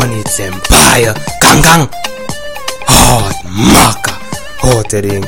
on its empire. Gang. Hard marker. Hot ring.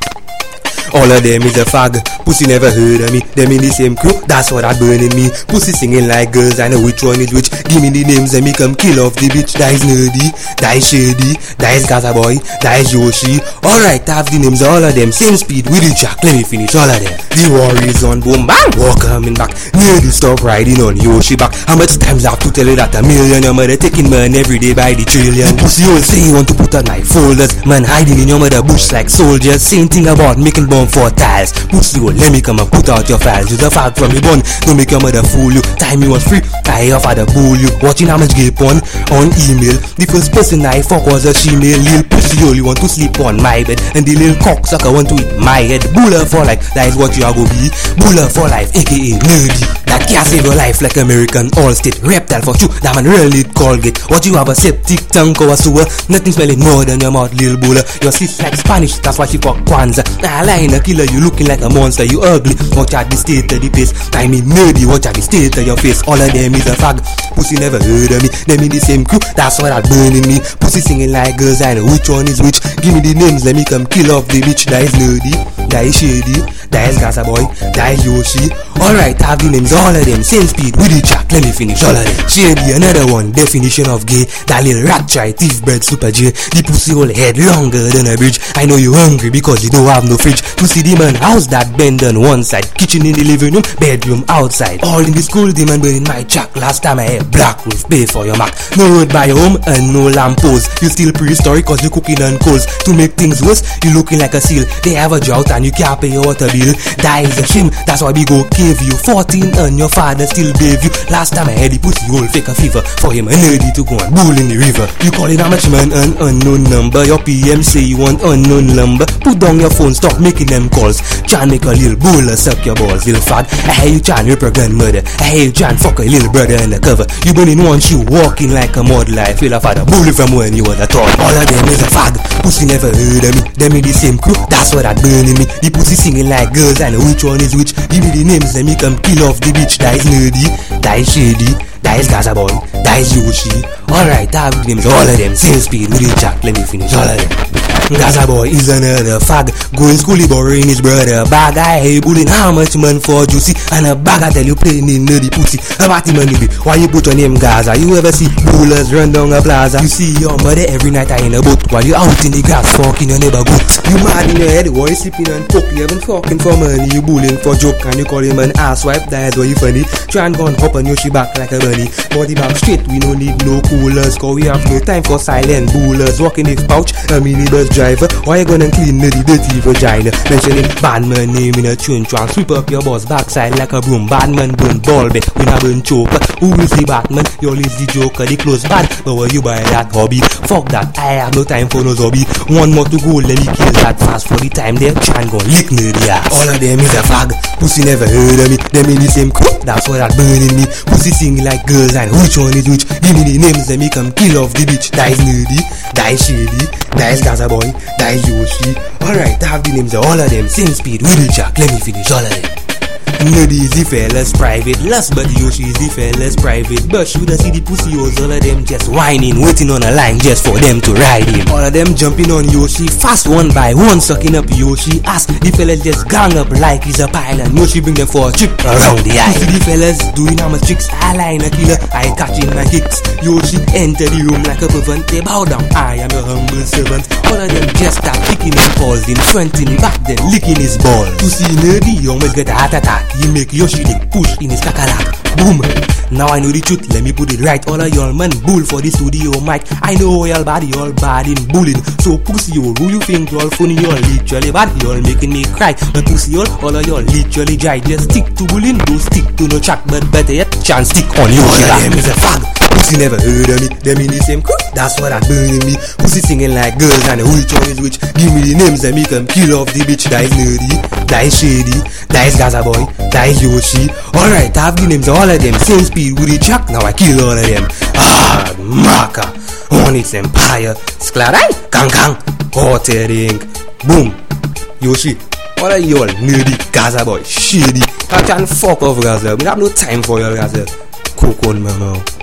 All of them is a fag. Pussy never heard of me. Them in the same crew, that's what I burning me. Pussy singing like girls, I know which one is which. Give me the names and me come kill off the bitch. That is Nerdy, that is Shady, that is Gaza Boy, that is Yoshi. Alright, I have the names, all of them. Same speed with the jack, let me finish all of them. The war is on, boom bang, war coming back. Nerdy stop riding on Yoshi back. How much times I have to tell you that a million? Your mother taking man every day by the trillion. Pussy all say you want to put on my folders. Man hiding in your mother bush like soldiers. Same thing about making bomb for tiles. Pussy all let me come and put out your files. Use a fag from your bun, don't make your mother fool you. Time you was free, I offer the bull you. Watching how much gay porn on email. The first person I fuck was a she-male. Lil pussy hole, you want to sleep on my bed. And the lil cocksucker want to eat my head. Buller for life, that is what you are gonna be. Buller for life, aka Nerdy. That can't save your life like American All-State. Reptile for you, that man really Colgate. What you have a septic tank or a sewer? Nothing smelling more than your mouth, lil buller. Your sis like Spanish, that's why she fuck Kwanzaa. Nah, lying a killer, you looking like a monster. You ugly, watch out the state of the face. I mean Nerdy, watch out the state of your face. All of them is a fag. Pussy never heard of me. Them in the same crew, that's what I burning me. Pussy singing like girls, I know which one is which. Give me the names, let me come kill off the bitch. That is Nerdy, that is Shady, that is Gaza Boy, that is Yoshi. Alright, I have the names, all of them. Same speed with the track, let me finish all of them. Shady, another one, definition of gay. That little rat try, thief bread, super J. The pussy whole head longer than a bridge. I know you hungry because you don't have no fridge. To see the man house that bend on one side. Kitchen in the living room, bedroom outside. All in the school, the man burning my track. Last time I had black roof, pay for your Mac. No road by your home and no lamp post. You still prehistoric cause you cooking on coals. To make things worse, you looking like a seal. They have a drought and you can't pay your water bill. That is a shame, that's why we go cave you. 14 and your father still bathe you. Last time I had the pussy hole fake a fever. For him and Nerdy to go and bull in the river. You call it how much man an unknown number. Your PM say you want unknown number. Put down your phone, stop making them calls. Try and make a little bull suck your balls, little fag. I hear you try and rip a grandmother. I hear you try and fuck a little brother in the cover. You burning one shoe, walking like a model. I feel a father bully from when you was a toy. All of them is a fag. Pussy never heard of me. Them in the same crew, that's what I burning me. The pussy singing like girls, I know which one is which. Give me the names, let me come kill off the bitch. That is Nerdy, that is Shady, that is Gaza Boy, that is Yoshi. Alright, I have the names, all of them. Same speed with the jack, let me finish all of them. Gaza Boy is another fag. Going school, he borrowing his brother bag. I hear bullying how much man for juicy. And a bag I tell you playing in Nerdy pussy. About the money be, why you put your name Gaza? You ever see bullers run down a plaza? You see your mother every night in a boat while you out in the grass fucking your neighbor goat. You mad in your head, why you sleeping and coke? You haven't fucking for money, you bullying for joke. And you call him an asswipe, that's why you funny. Try and go and hop on your shit back like a bunny. Body back straight, we don't need no coolers. Cause we have no time for silent bullers. Walking this pouch, a minibus driver. Why you gonna clean the dirty vagina? Mentioning badman name in a tune trying sweep up your boss backside like a broom. Badman burn ball bed, we not burn choker. Who is the Batman? You're the Joker, the clothes bad. But why you buy that hobby? Fuck that, I have no time for no zombie. One more to go, let me kill that fast for the time there. Try and go lick Nerdy ass. All of them is a fag. Pussy never heard of me. Them in the same crew, that's what that burning me. Pussy singing like girls and which one is which? Give me the names, let me come kill off the bitch. That is Nerdy, that is Shady, that is Gaza Boy, that is Yoshi. Alright, I have the names of all of them. Same speed with the jack, let me finish all of them. Nerdy is the fella's private. Lust but Yoshi is the fella's private. But should I see the pussy hoes, all of them just whining, waiting on a line just for them to ride him. All of them jumping on Yoshi, fast one by one, sucking up Yoshi ass. The fellas just gang up like he's a pilot. Yoshi bring them for a trip around the eye. See the fellas doing how much tricks, I line a killer, I catching my kicks. Yoshi enter the room like a servant. They bow down, I am your humble servant. All of them just start kicking his balls, in front in the back, then licking his balls. To see Nerdy, you almost get a heart attack. He make Yoshi the push in his kakalak. Boom. Now I know the truth, let me put it right. All of y'all man bull for the studio mic. I know y'all bad in bullying. So pussy y'all, who you think y'all funny? Y'all literally bad, y'all making me cry. But pussy y'all, all of y'all literally dry. Just stick to bullying, don't stick to no chat. But better yet, chance stick on Yoshi. All of them is a fag. Pussy never heard of me. Them in the same crew, that's what that burning me. Pussy singing like girls and which one is which? Give me the names and me come kill off the bitch. That is Nerdy, that is Shady, that is Gaza Boy, that is Yoshi. Alright, I have the names of all of them. Same speed with the jack, now I kill all of them. Hard marker on its empire. Sklarai, gang, watering. Boom. Yoshi. All of y'all Nerdy, Gaza Boy, Shady. I can fuck off Gaza. We have no time for y'all Gaza. Coke on my mouth.